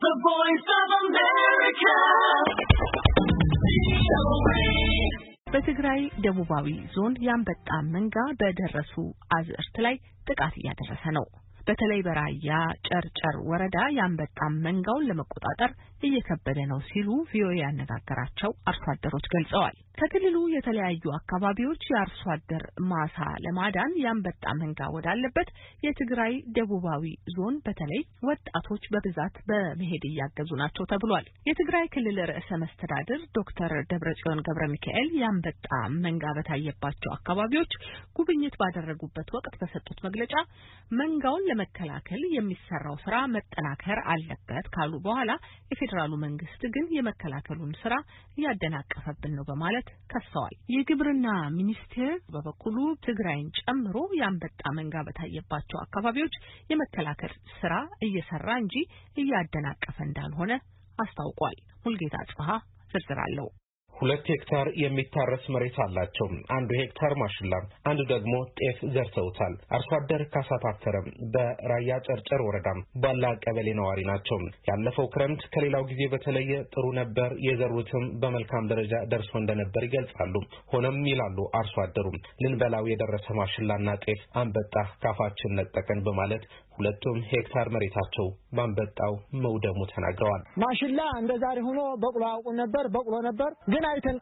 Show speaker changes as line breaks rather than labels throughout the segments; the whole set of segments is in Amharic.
The Voice of America.
በትግራይ ደቡባዊ ዞን ያንበጣ መንጋ በደረሱ አዝርት ላይ ጥቃት እያደረሰ ነው። በተለይ በራያ ጨርጨር ወረዳ ያንበጣ መንጋውን ለመቆጣጠር እየከበደ ነው ሲሉ ቪኦኤ ያነጋገራቸው አርሶ አደሮች ገልጸዋል። ከክልሉ የተለያዩ አካባቢዎች የአርሶ አደር ማሳ ለማዳን ያንበጣ መንጋ ወዳለበት የትግራይ ደቡባዊ ዞን በተለይ ወጣቶች በብዛት በመሄድ እያገዙ ናቸው ተብሏል። የትግራይ ክልል ርዕሰ መስተዳድር ዶክተር ደብረጽዮን ገብረሚካኤል ያንበጣ መንጋ በታየባቸው አካባቢዎች ጉብኝት ባደረጉበት ወቅት በሰጡት መግለጫ መንጋውን ለመከላከል የሚሰራው ስራ መጠናከር አለበት ካሉ በኋላ የፌዴራሉ መንግስት ግን የመከላከሉን ስራ እያደናቀፈብን ነው በማለት ከሰዋል። የግብርና ሚኒስቴር በበኩሉ ትግራይን ጨምሮ ያንበጣ መንጋ በታየባቸው አካባቢዎች የመከላከል ስራ እየሰራ እንጂ እያደናቀፈ እንዳልሆነ አስታውቋል። ሙልጌታ ጽሃ ዝርዝር አለው።
2 ሄክታር የሚታረስ መሬት አላቸው። 1 ሄክታር ማሽላ፣ አንዱ ደግሞ ጤፍ ዘርተውታል። አርሶ አደር ካሳታፈረም በራያ ጨርጨር ወረዳም ባላ ቀበሌ ነዋሪ ናቸው። ያለፈው ክረምት ከሌላው ጊዜ በተለየ ጥሩ ነበር፣ የዘሩትም በመልካም ደረጃ ደርሶ እንደነበር ይገልጻሉ። ሆነም ይላሉ አርሶ አደሩም ልንበላው የደረሰ ማሽላና ጤፍ አንበጣ ካፋችን ነጠቀን በማለት 2 ሄክታር መሬታቸው ባንበጣው መውደሙ ተናግረዋል።
ማሽላ እንደዛሬ ሆኖ በቅሎ አውቁ ነበር፣ በቅሎ ነበር ግን አይተን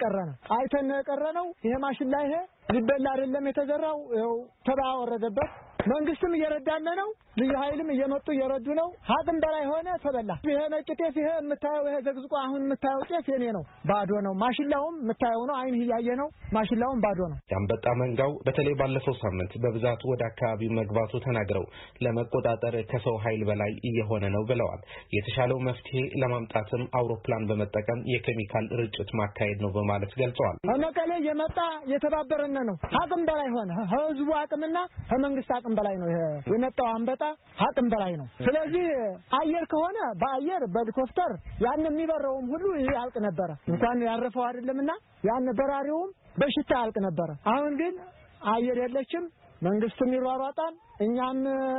ቀረነው። ይሄ ማሽላ ይሄ ሊበላ አይደለም የተዘራው፣ ይኸው ተባወረደበት። መንግስትም እየረዳን ነው፣ ልዩ ኃይልም እየመጡ እየረዱ ነው። ሀቅም በላይ ሆነ ተበላ። ይሄ ነጭ ጤፍ ይሄ የምታየው ይሄ ዘግዝቆ አሁን የምታየው ጤፍ የኔ ነው፣ ባዶ ነው። ማሽላውም የምታየው ነው፣ አይን እያየ ነው። ማሽላውም ባዶ ነው።
ያንበጣ መንጋው በተለይ ባለፈው ሳምንት በብዛት ወደ አካባቢው መግባቱ ተናግረው ለመቆጣጠር ከሰው ኃይል በላይ እየሆነ ነው ብለዋል። የተሻለው መፍትሄ ለማምጣትም አውሮፕላን በመጠቀም የኬሚካል ርጭት ማካሄድ ነው በማለት ገልጸዋል።
መቀሌ የመጣ የተባበረነ ነው። ሀቅም በላይ ሆነ። ህዝቡ አቅምና ከመንግስት አቅም በላይ ነው። የመጣው አንበጣ ሀቅም በላይ ነው። ስለዚህ አየር ከሆነ በአየር በሄሊኮፕተር ያን የሚበረውም ሁሉ ያልቅ ነበር። እንኳን ያረፈው አይደለምና ያን በራሪውም በሽታ ያልቅ ነበር። አሁን ግን አየር የለችም። መንግስትም ይሯሯጣል፣ እኛም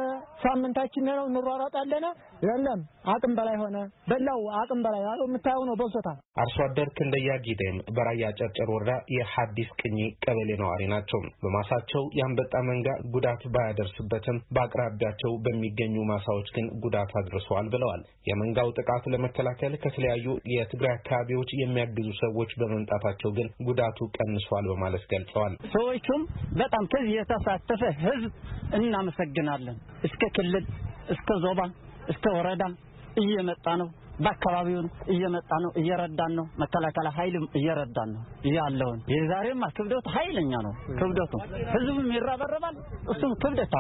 ሳምንታችን ነው እንሯሯጣለን። የለም አቅም በላይ ሆነ። በላው አቅም በላይ ያለው የምታየው ነው በሶታ።
አርሶ አደር ክንደያ ጊደም በራያ ጨርጨር ወረዳ የሐዲስ ቅኝ ቀበሌ ነዋሪ ናቸው። በማሳቸው ያንበጣ መንጋ ጉዳት ባያደርስበትም በአቅራቢያቸው በሚገኙ ማሳዎች ግን ጉዳት አድርሰዋል ብለዋል። የመንጋው ጥቃት ለመከላከል ከተለያዩ የትግራይ አካባቢዎች የሚያግዙ ሰዎች በመምጣታቸው ግን ጉዳቱ ቀንሷል በማለት ገልጸዋል።
ሰዎቹም በጣም ከዚህ የተሳተፈ ህዝብ እናመሰግናለን። እስከ ክልል እስከ ዞባ እስከ ወረዳ እየመጣ ነው። በአካባቢው እየመጣ ነው፣ እየረዳን ነው። መከላከያ ኃይልም እየረዳን ነው ያለውን። የዛሬማ ክብደት ኃይለኛ ነው። ክብደቱ ህዝቡም ይራበረባል፣ እሱም ክብደት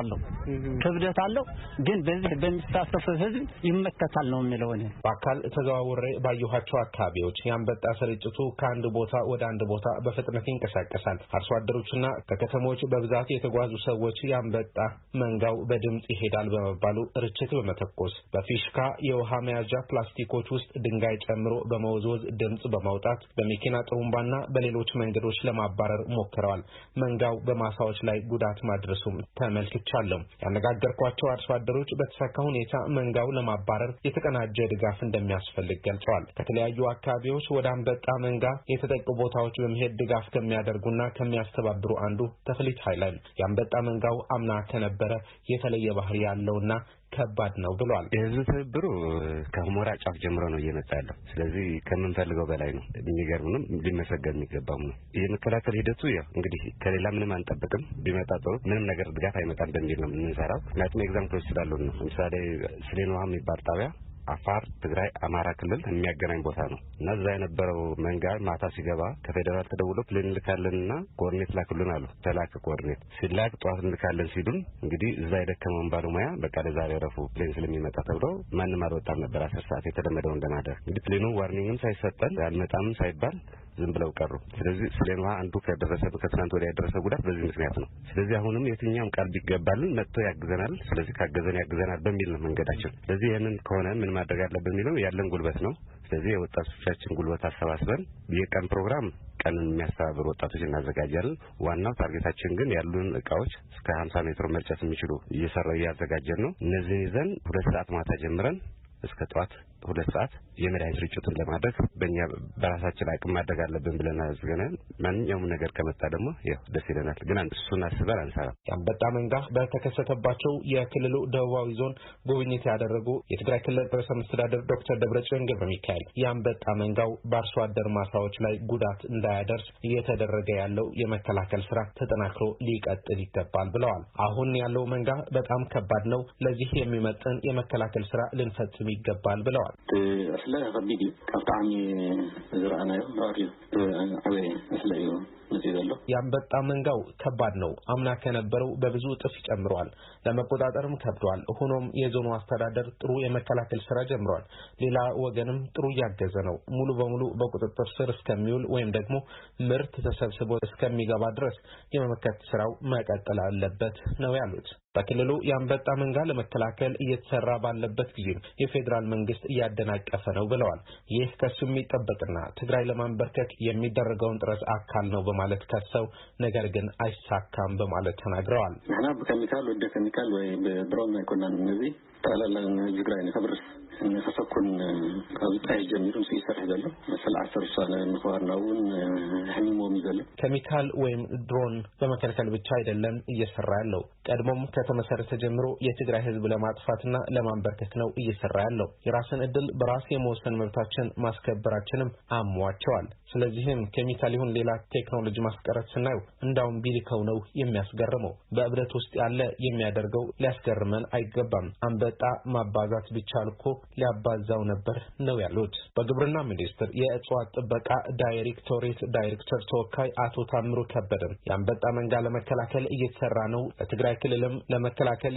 አለው። ግን በዚህ በሚሳተፍ ህዝብ ይመከታል ነው የሚለው። እኔ
በአካል ተዘዋውሬ ባየኋቸው አካባቢዎች ያንበጣ ስርጭቱ ከአንድ ቦታ ወደ አንድ ቦታ በፍጥነት ይንቀሳቀሳል። አርሶ አደሮችና ከከተሞች በብዛት የተጓዙ ሰዎች ያንበጣ መንጋው በድምጽ ይሄዳል በመባሉ ርችት በመተኮስ በፊሽካ የውሃ መያዣ ፕላስቲኮች ውስጥ ድንጋይ ጨምሮ በመወዝወዝ ድምጽ በማውጣት በመኪና ጥሩምባና በሌሎች መንገዶች ለማባረር ሞክረዋል። መንጋው በማሳዎች ላይ ጉዳት ማድረሱም ተመልክቻለሁ። ያነጋገርኳቸው አርሶ አደሮች በተሳካ ሁኔታ መንጋው ለማባረር የተቀናጀ ድጋፍ እንደሚያስፈልግ ገልጸዋል። ከተለያዩ አካባቢዎች ወደ አንበጣ መንጋ የተጠቁ ቦታዎች በመሄድ ድጋፍ ከሚያደርጉና ከሚያስተባብሩ አንዱ ተፍሊት ኃይላል የአንበጣ መንጋው አምና ከነበረ የተለየ ባህሪ ያለውና ከባድ ነው ብሏል።
የህዝብ ትብብሩ ከሁመራ ጫፍ ጀምሮ ነው እየመጣ ያለው። ስለዚህ ከምንፈልገው በላይ ነው። የሚገርምንም ሊመሰገን የሚገባም ነው። የመከላከል ሂደቱ ያው እንግዲህ ከሌላ ምንም አንጠብቅም። ቢመጣ ጥሩ ምንም ነገር ድጋፍ አይመጣም በሚል ነው የምንሰራው። ምክንያቱም ኤግዛምፕሎች ስላሉ ነው። ለምሳሌ ስሌን ውሃ የሚባል ጣቢያ አፋር፣ ትግራይ፣ አማራ ክልል የሚያገናኝ ቦታ ነው እና እዛ የነበረው መንጋ ማታ ሲገባ ከፌደራል ተደውሎ ፕሌን ልካለንና ኮኦርዲኔት ላክሉን አሉ። ተላከ ኮኦርዲኔት ሲላክ ጠዋት እንልካለን ሲሉን እንግዲህ እዛ የደከመውን ባለሙያ በቃ ለዛሬ ረፉ ፕሌን ስለሚመጣ ተብሎ ማንም አልወጣም ነበር። 10 ሰዓት የተለመደው እንደናደር እንግዲህ ፕሌኑ ዋርኒንግም ሳይሰጠን አልመጣም ሳይባል ዝም ብለው ቀሩ። ስለዚህ ስሌን ውሃ አንዱ ከትናንት ወዲያ ያደረሰ ጉዳት በዚህ ምክንያት ነው። ስለዚህ አሁንም የትኛውም ቃል ቢገባልን መጥቶ ያግዘናል። ስለዚህ ካገዘን ያግዘናል በሚል ነው መንገዳችን። ስለዚህ ይሄንን ከሆነ ምን ማድረግ አለብን የሚለው ያለን ጉልበት ነው። ስለዚህ የወጣቶቻችን ጉልበት አሰባስበን የቀን ፕሮግራም ቀንን የሚያስተባብሩ ወጣቶች እናዘጋጃለን። ዋናው ታርጌታችን ግን ያሉን እቃዎች እስከ 50 ሜትር መርጨት የሚችሉ እያዘጋጀን ነው። እነዚህን ይዘን 2 ሰዓት ማታ ጀምረን እስከ ጠዋት 2 ሰዓት የመድኃኒት ርጭቱን ለማድረግ በእኛ በራሳችን አቅም ማድረግ አለብን ብለን አዝገናል። ማንኛውም ነገር ከመጣ ደግሞ ያው ደስ ይለናል፣ ግን እሱን አስበን አንሰራም።
የአንበጣ መንጋ በተከሰተባቸው የክልሉ ደቡባዊ ዞን ጉብኝት ያደረጉ የትግራይ ክልል ርዕሰ መስተዳድር ዶክተር ደብረጽዮን ገብረሚካኤል የአንበጣ መንጋው በአርሶ አደር ማሳዎች ላይ ጉዳት እንዳያደርስ እየተደረገ ያለው የመከላከል ስራ ተጠናክሮ ሊቀጥል ይገባል ብለዋል። አሁን ያለው መንጋ በጣም ከባድ ነው፣ ለዚህ የሚመጥን የመከላከል ስራ ልንፈጽም ይገባል ብለዋል።
أصلا غبي قطعني زرعنا راديو أوي أصلا نزيدله
የአንበጣ መንጋው ከባድ ነው። አምና ከነበረው በብዙ እጥፍ ጨምሯል። ለመቆጣጠርም ከብዷል። ሆኖም የዞኑ አስተዳደር ጥሩ የመከላከል ስራ ጀምሯል። ሌላ ወገንም ጥሩ ያገዘ ነው። ሙሉ በሙሉ በቁጥጥር ስር እስከሚውል ወይም ደግሞ ምርት ተሰብስቦ እስከሚገባ ድረስ የመመከት ስራው መቀጠል አለበት ነው ያሉት። በክልሉ የአንበጣ መንጋ ለመከላከል እየተሰራ ባለበት ጊዜ የፌደራል መንግስት እያደናቀፈ ነው ብለዋል። ይህ ከሱ የሚጠበቅና ትግራይ ለማንበርከክ የሚደረገውን ጥረት አካል ነው በማለት ከሰው ነገር ግን አይሳካም በማለት ተናግረዋል።
احنا بكيميكال ወደ ኬሚካል ወይ በድሮን አይኮናን እነዚህ ታላላን ትግራይ ነብርስ ነፈሰኩን ከውጣይ ጀምሮ ሲሰራ ይደለ መሰል 10 ሰዓት ንፋርናውን ህሚሞም ይዘለ
ኬሚካል ወይም ድሮን በመከልከል ብቻ አይደለም እየሰራ ያለው። ቀድሞም ከተመሰረተ ጀምሮ የትግራይ ህዝብ ለማጥፋትና ለማንበርከክ ነው እየሰራ ያለው። የራስን እድል በራስ የመወሰን መብታችን ማስከበራችንም አሟቸዋል። ስለዚህም ኬሚካል ይሁን ሌላ ቴክኖሎጂ ማስቀረት ስናዩ እንዳውም ቢልከው ነው የሚያስገርመው። በእብደት ውስጥ ያለ የሚያደርገው ሊያስገርመን አይገባም። አንበጣ ማባዛት ቢቻል እኮ ሊያባዛው ነበር ነው ያሉት። በግብርና ሚኒስቴር የእጽዋት ጥበቃ ዳይሬክቶሬት ዳይሬክተር ተወካይ አቶ ታምሩ ከበደ የአንበጣ መንጋ ለመከላከል እየተሰራ ነው፣ ለትግራይ ክልልም ለመከላከል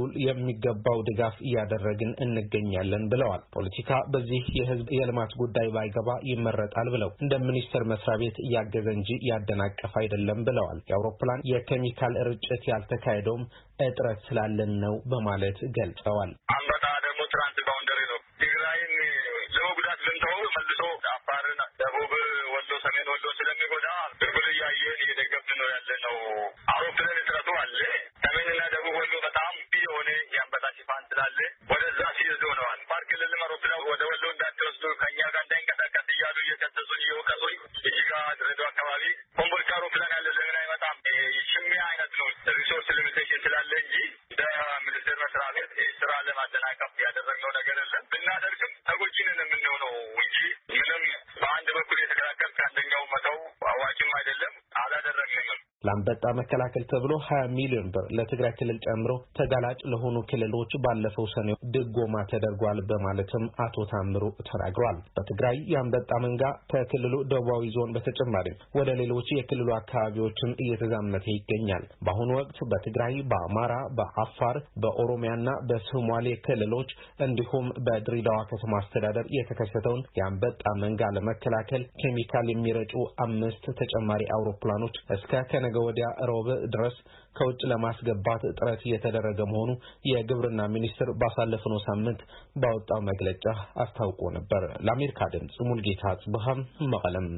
የሚገባው ድጋፍ እያደረግን እንገኛለን ብለዋል። ፖለቲካ በዚህ የህዝብ የልማት ጉዳይ ባይገባ ይመረጣል ብለው እንደ ሚኒስቴር መስሪያ ቤት ያገዘ እንጂ ያደናቀፈ አይደለም ብለዋል። የአውሮፕላን የኬሚካል ርጭት ያልተካሄደውም እጥረት ስላለን ነው በማለት ገልጸዋል።
አንበጣ ደግሞ ትራንስ ባውንደሪ ነው። ትግራይን ለጉዳት ልንተው መልሶ አፋርና ደቡብ ወሎ ሰሜን ወሎ ስለሚጎዳ ብርብር ያየን እየደገፍን ነው ያለነው። አውሮፕላን እጥረቱ አለ። ሰሜንና ደቡብ ወሎ በጣም ቢሆነ የአንበጣ ሽፋን ስላለ ወደዛ ሲይዙ ነው። ፓርክ ለለም አውሮፕላን ወደ ወሎ እንዳትወስዱ ከኛ ጋር እንዳይንቀሳቀስ እያሉ እየከተቱን እየወቀሱኝ እጅጋ ድሬዳዋ አካባቢ ኮምቦልቻ አውሮፕላን ያለ ለምን አይመጣም? ሽሚያ አይነት ነው ሪሶርስ ሊሚቴሽን ስላለ እንጂ ሚኒስቴር መስሪያ ቤት ስራ ለማደናቀፍ ያደረግነው ነገር የለም። ብናደርግም ተጎጂንን የምንሆነው እንጂ ምንም በአንድ በኩል የተከላከል ከአንደኛው መተው አዋጭም አይደለም። አላደረግንም።
ለአንበጣ መከላከል ተብሎ 20 ሚሊዮን ብር ለትግራይ ክልል ጨምሮ ተጋላጭ ለሆኑ ክልሎች ባለፈው ሰኔ ድጎማ ተደርጓል በማለትም አቶ ታምሩ ተናግሯል። በትግራይ የአንበጣ መንጋ ከክልሉ ደቡባዊ ዞን በተጨማሪ ወደ ሌሎች የክልሉ አካባቢዎችም እየተዛመተ ይገኛል። በአሁኑ ወቅት በትግራይ፣ በአማራ፣ በአፋር፣ በኦሮሚያና በሶማሌ ክልሎች እንዲሁም በድሬዳዋ ከተማ አስተዳደር የተከሰተውን የአንበጣ መንጋ ለመከላከል ኬሚካል የሚረጩ 5 ተጨማሪ አውሮፕላኖች እስከ ከነገ ወዲያ ሮብ ድረስ ከውጭ ለማስገባት ጥረት እየተደረገ መሆኑ የግብርና ሚኒስቴር ባሳለፈው ሳምንት ባወጣው መግለጫ አስታውቆ ነበር። ለአሜሪካ ድምጽ ሙልጌታ ጽብሃም መቀለም።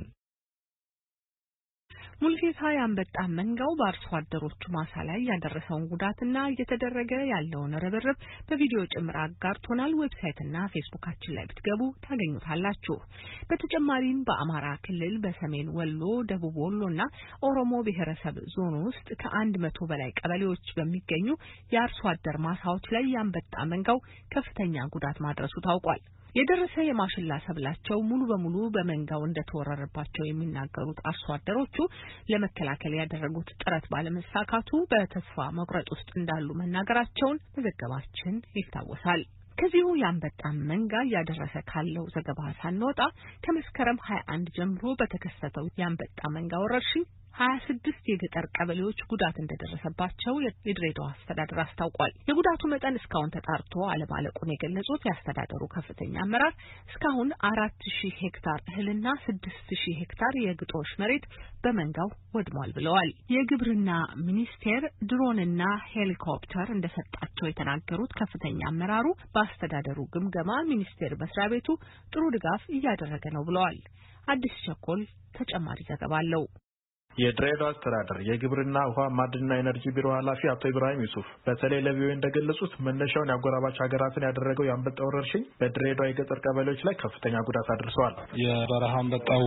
ሙልጌታ የአንበጣ መንጋው በአርሶ አደሮቹ ማሳ ላይ ያደረሰውን ጉዳትና እየተደረገ ያለውን ርብርብ በቪዲዮ ጭምር አጋርቶናል። ዌብሳይትና ፌስቡካችን ላይ ብትገቡ ታገኙታላችሁ። በተጨማሪም በአማራ ክልል በሰሜን ወሎ፣ ደቡብ ወሎና ኦሮሞ ብሔረሰብ ዞን ውስጥ ከ100 በላይ ቀበሌዎች በሚገኙ የአርሶ አደር ማሳዎች ላይ የአንበጣ መንጋው ከፍተኛ ጉዳት ማድረሱ ታውቋል። የደረሰ የማሽላ ሰብላቸው ሙሉ በሙሉ በመንጋው እንደተወረረባቸው የሚናገሩት አርሶ አደሮቹ ለመከላከል ያደረጉት ጥረት ባለመሳካቱ በተስፋ መቁረጥ ውስጥ እንዳሉ መናገራቸውን መዘገባችን ይታወሳል። ከዚሁ የአንበጣ መንጋ ያደረሰ ካለው ዘገባ ሳንወጣ ከመስከረም 21 ጀምሮ በተከሰተው የአንበጣ መንጋ ወረርሽኝ 26 የገጠር ቀበሌዎች ጉዳት እንደደረሰባቸው የድሬዳዋ አስተዳደር አስታውቋል። የጉዳቱ መጠን እስካሁን ተጣርቶ አለማለቁን የገለጹት የአስተዳደሩ ከፍተኛ አመራር እስካሁን 4000 ሄክታር እህልና 6000 ሄክታር የግጦሽ መሬት በመንጋው ወድሟል ብለዋል። የግብርና ሚኒስቴር ድሮንና ሄሊኮፕተር እንደሰጣቸው የተናገሩት ከፍተኛ አመራሩ በአስተዳደሩ ግምገማ ሚኒስቴር መስሪያ ቤቱ ጥሩ ድጋፍ እያደረገ ነው ብለዋል። አዲስ ቸኮል ተጨማሪ ዘገባ አለው።
የድሬዳዋ አስተዳደር የግብርና ውሃ ማዕድንና ኤነርጂ ቢሮ ኃላፊ አቶ ኢብራሂም ዩሱፍ በተለይ ለቪኦኤ እንደገለጹት መነሻውን ያጎራባች ሀገራትን ያደረገው የአንበጣ ወረርሽኝ በድሬዳዋ የገጠር ቀበሌዎች ላይ ከፍተኛ ጉዳት አድርሰዋል።
የበረሃ አንበጣው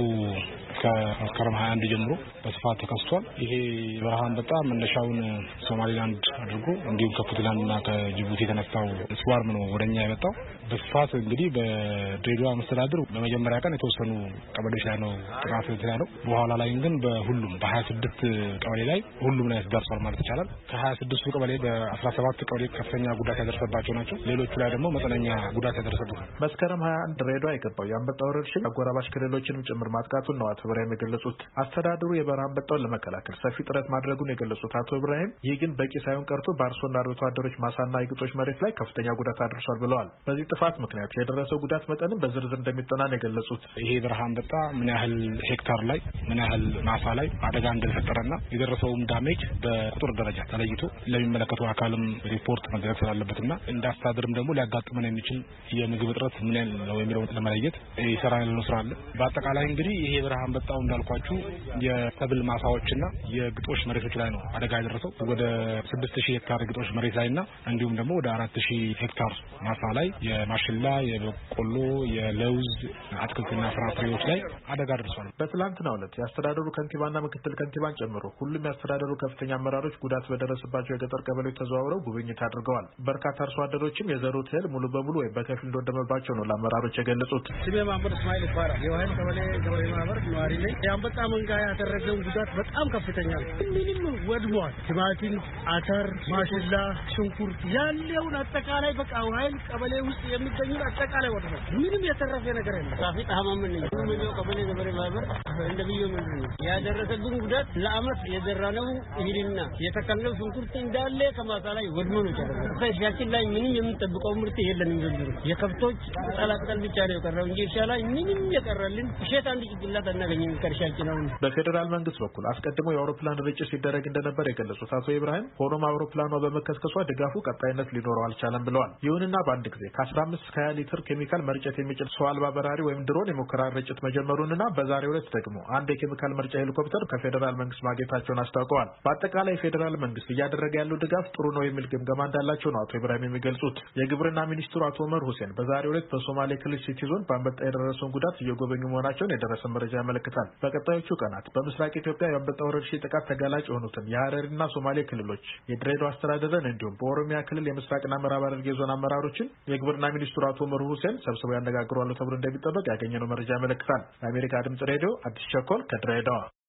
ከመስከረም 21 ጀምሮ በስፋት ተከስቷል። ይሄ የበረሃ አንበጣ መነሻውን ሶማሊላንድ አድርጎ እንዲሁም ከፑንትላንድና ከጅቡቲ የተነሳው ስዋርም ነው ወደኛ የመጣው። በስፋት እንግዲህ በድሬዳዋ መስተዳድር በመጀመሪያ ቀን የተወሰኑ ቀበሌዎች ላይ ነው ጥቃት የተያዘው። በኋላ ላይ ግን በሁሉም በ26 ቀበሌ ላይ ሁሉም ላይ ደርሷል ማለት ይቻላል። ከ26ቱ ቀበሌ በ17 ቀበሌ ከፍተኛ ጉዳት ያደረሰባቸው ናቸው። ሌሎቹ ላይ ደግሞ መጠነኛ ጉዳት ያደረሰባቸው።
መስከረም 21 ድሬዳዋ የገባው የአንበጣ ወረርሽኝ አጎራባች ክልሎችንም ጭምር ማጥቃቱን ነው አቶ ኢብራሂም የገለጹት። አስተዳደሩ የበረሃ አንበጣውን ለመከላከል ሰፊ ጥረት ማድረጉን የገለጹት አቶ ኢብራሂም ይህ ግን በቂ ሳይሆን ቀርቶ በአርሶና አርብቶ አደሮች ማሳና የግጦሽ መሬት ላይ ከፍተኛ ጉዳት አድርሷል ብለዋል። በዚህ ጥፋት ምክንያት የደረሰው ጉዳት መጠንም በዝርዝር እንደሚጠና ነው የገለጹት።
ይሄ በረሃ አንበጣ ምን ያህል ሄክታር ላይ ምን ያህል ማሳ ላይ አደጋ እንደተፈጠረና የደረሰውም ዳሜጅ በቁጥር ደረጃ ተለይቶ ለሚመለከተው አካልም ሪፖርት መደረግ ስላለበትና እንዳስተዳደርም ደግሞ ሊያጋጥመን የሚችል የምግብ እጥረት ምን ያህል ነው የሚለውን ለመለየት ይሰራ ያለው ስራ አለ። በአጠቃላይ እንግዲህ ይሄ በረሃ አንበጣው እንዳልኳችሁ የሰብል ማሳዎችና የግጦሽ መሬቶች ላይ ነው አደጋ ያደረሰው። ወደ 6000 ሄክታር ግጦሽ መሬት ላይና እንዲሁም ደግሞ ወደ 4000 ሄክታር ማሳ ላይ የማሽላ፣ የበቆሎ፣ የለውዝ አትክልትና ፍራፍሬዎች ላይ አደጋ ደርሷል።
በትላንትናው ዕለት የአስተዳደሩ ከንቲባና ምክትል ከንቲባን ጨምሮ ሁሉም የአስተዳደሩ ከፍተኛ አመራሮች ጉዳት በደረሰባቸው የገጠር ቀበሌዎች ተዘዋውረው ጉብኝት አድርገዋል። በርካታ አርሶ አደሮችም የዘሩት እህል ሙሉ በሙሉ ወይም በከፊል እንደወደመባቸው ነው ለአመራሮች የገለጹት።
ስሜ ማህመድ እስማኤል ይባላል። የዋይል ቀበሌ ገበሬ ማህበር ነዋሪ ነኝ። የአንበጣ መንጋ ያደረገውን ጉዳት በጣም ከፍተኛ ነው። ምንም ወድሟል። ቲማቲም፣ አተር፣ ማሽላ፣ ሽንኩርት ያለውን አጠቃላይ በቃ ዋይል ቀበሌ ውስጥ የሚገኙ አጠቃላይ ወድሟል። ምንም የተረፈ ነገር የለም። ራፊት አህማምን ነኝ። ምንም ቀበሌ ገበሬ ማህበር እንደብየው ምንድን ነው ያደረሰብን ጉዳት ለአመት የዘራነው እህልና የተከልነው ሽንኩርት እንዳለ ከማሳ ላይ ወድሞ ነው ያደረገው። ከእርሻችን ላይ ምንም የምንጠብቀው ምርት የለንም። ዘንድሮ የከብቶች ቅጠላቅጠል ብቻ ነው የቀረው እንጂ እርሻ ላይ ምንም የቀረልን እሸት አንድ ጭንቅላት አናገኝም ከእርሻችን። አሁን
በፌዴራል መንግስት በኩል አስቀድሞ የአውሮፕላን ርጭት ሲደረግ እንደነበር የገለጹት አቶ ኢብራሂም ሆኖም አውሮፕላኗ በመከስከሷ ድጋፉ ቀጣይነት ሊኖረው አልቻለም ብለዋል። ይሁንና በአንድ ጊዜ ከ15 እስከ 20 ሊትር ኬሚካል መርጨት የሚችል ሰው አልባ በራሪ ወይም ድሮን የሙከራ ርጭት መጀመሩንና በዛሬው ዕለት ደግሞ አንድ የኬሚካል መርጫ ሄሊኮፕተር ከፌዴራል መንግስት ማግኘታቸውን አስታውቀዋል። በአጠቃላይ ፌዴራል መንግስት እያደረገ ያለው ድጋፍ ጥሩ ነው የሚል ግምገማ እንዳላቸው ነው አቶ ኢብራሂም የሚገልጹት። የግብርና ሚኒስትሩ አቶ ኡመር ሁሴን በዛሬው ዕለት በሶማሌ ክልል ሲቲ ዞን በአንበጣ የደረሰውን ጉዳት እየጎበኙ መሆናቸውን የደረሰ መረጃ ያመለክታል። በቀጣዮቹ ቀናት በምስራቅ ኢትዮጵያ የአንበጣ ወረርሽኝ ጥቃት ተጋላጭ የሆኑትን የሀረሪና ሶማሌ ክልሎች የድሬዳዋ አስተዳደርን እንዲሁም በኦሮሚያ ክልል የምስራቅና ምዕራብ ሐረርጌ ዞን አመራሮችን የግብርና ሚኒስትሩ አቶ ኡመር ሁሴን ሰብስበው ያነጋግሯሉ ተብሎ እንደሚጠበቅ ያገኘነው መረጃ ያመለክታል። ለአሜሪካ ድምጽ ሬዲዮ አዲስ ቸኮል ከድሬዳዋ